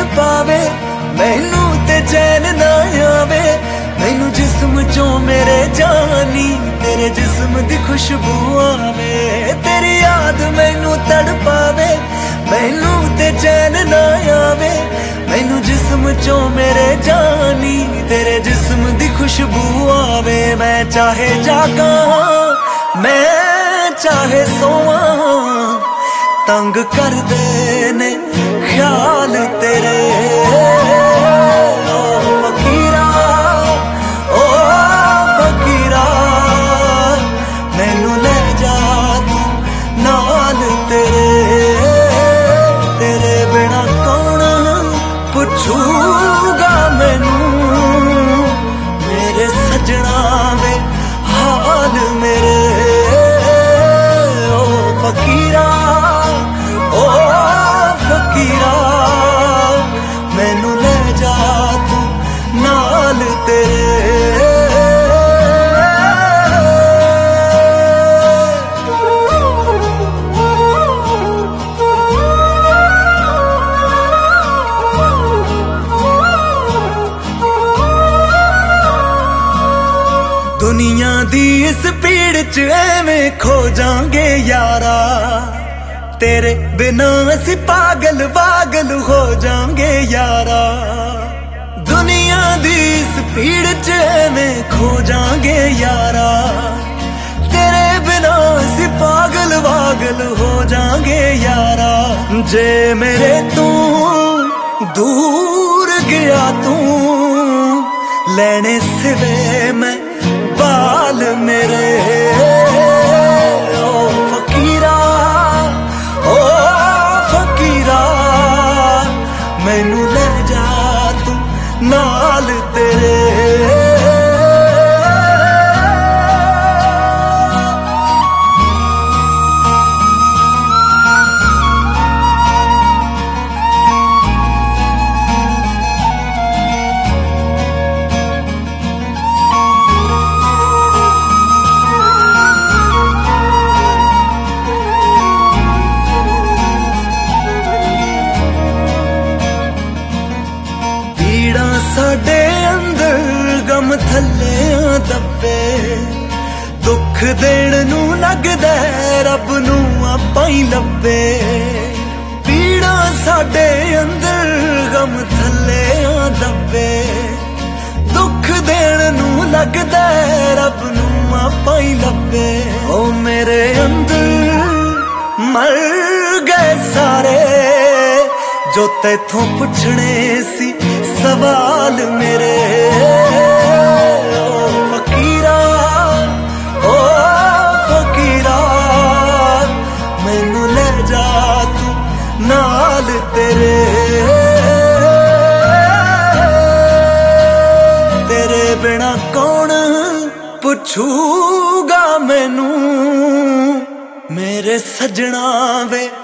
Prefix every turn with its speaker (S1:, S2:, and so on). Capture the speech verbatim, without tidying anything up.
S1: तड़पावे, मैनू ते चैन ना आवे। मैनू जिस्म चों मेरे जानी तेरे जिस्म दी खुशबू आवे। तेरी याद मैनू तड़पावे, मैनू ते चैन ना आवे। मैनू जिस्म चों मेरे जानी तेरे जिस्म दी खुशबू आवे। मैं चाहे जागा मैं चाहे सोवा, तंग कर दे ने ख्याल तेरे। ओ फकीरा ओ फकीरा, मैनू ले जा तू नाल तेरे। तेरे बिना कौन पुछूगा मैनू, मेरे सजना वे हाल मेरे। ओ फकीरा ओ फकीरा, मैनू ले जा तू नाल तेरे। दुनिया दी इस भीड़ च एवें खो जांगे यारा, तेरे बिना असी पागल पागल हो जांगे यारा। दुनिया दी इस भीड़ च एवें खो जांगे यारा, तेरे बिना असी पागल पागल हो जांगे यारा। जे मेरे तू दूर गया तू, लेने सिवे मैं बाल मेरे। ओ फकीरा ओ फकीरा, मैनू ले जा तू नाल तेरे। साडे अंदर गम थल्ले दबे, दुख देण नू लगदा रब नू आपां ही लब्बे। पीड़ा साडे अंदर गम थल्ले दबे, दुख देण नू लगदा रब नू आपां ही लब्बे। ओ मेरे अंदर मर गए सारे, जो तैथों पुछने सी सवाल मेरे। ओ फकीरा ओ फकीरा, मैनू ले जा तू नाल तेरे। तेरे बिना कौन पुछूगा मैनू, मेरे सजना वे